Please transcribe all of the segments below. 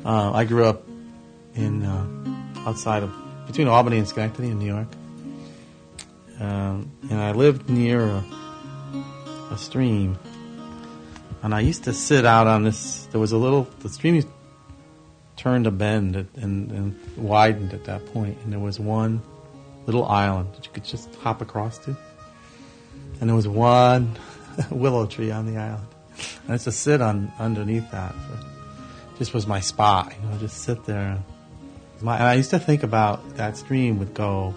I grew up in between Albany and Schenectady in New York, and I lived near a stream, and I used to sit out on this. There was the stream turned a bend and widened at that point, and there was one little island that you could just hop across to, and there was one willow tree on the island. And I used to sit underneath that. This was my spot, just sit there. And I used to think about that stream would go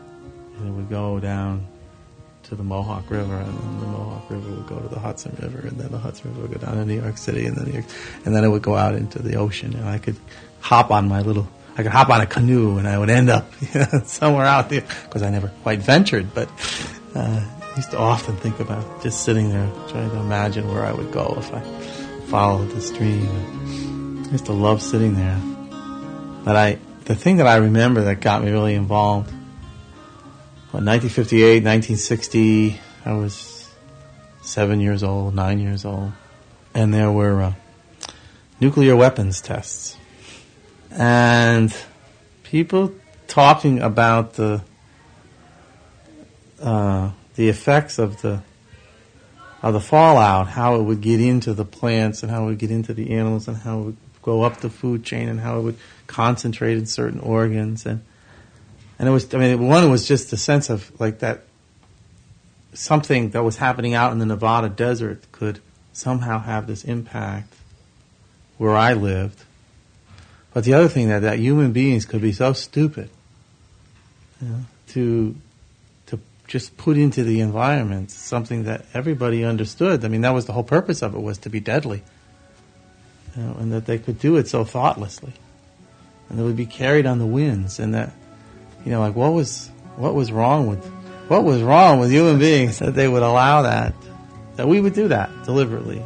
down to the Mohawk River, and then the Mohawk River would go to the Hudson River, and then the Hudson River would go down to New York City, and then it would go out into the ocean, and I could hop on a canoe, and I would end up somewhere out there, because I never quite ventured, but I used to often think about just sitting there, trying to imagine where I would go if I followed the stream. And I used to love sitting there. But the thing that I remember that got me really involved, 1958, 1960, I was 9 years old, and there were nuclear weapons tests. And people talking about the effects of the fallout, how it would get into the plants and how it would get into the animals and how it would go up the food chain and how it would concentrate in certain organs. And it was, one was just the sense of like that something that was happening out in the Nevada desert could somehow have this impact where I lived. But the other thing that human beings could be so stupid, to just put into the environment something that everybody understood. That was the whole purpose of it, was to be deadly. And that they could do it so thoughtlessly. And they would be carried on the winds, and that, what was wrong with human beings that they would allow that we would do that deliberately.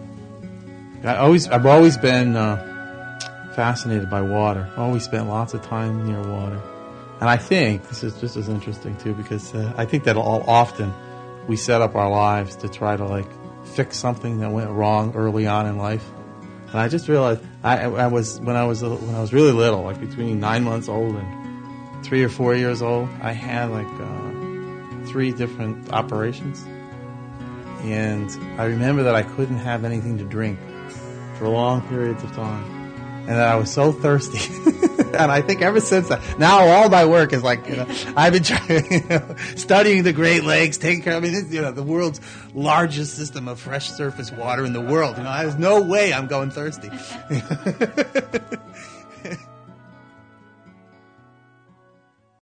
I've always been fascinated by water. I've always spent lots of time near water. And I think this is just as interesting too, because I think that often we set up our lives to try to fix something that went wrong early on in life. And I just realized when I was really little, between 9 months old and 3 or 4 years old, I had 3 different operations, and I remember that I couldn't have anything to drink for long periods of time, and that I was so thirsty. And I think ever since that, now all my work is I've been trying, studying the Great Lakes, taking care of, the world's largest system of fresh surface water in the world. There's no way I'm going thirsty.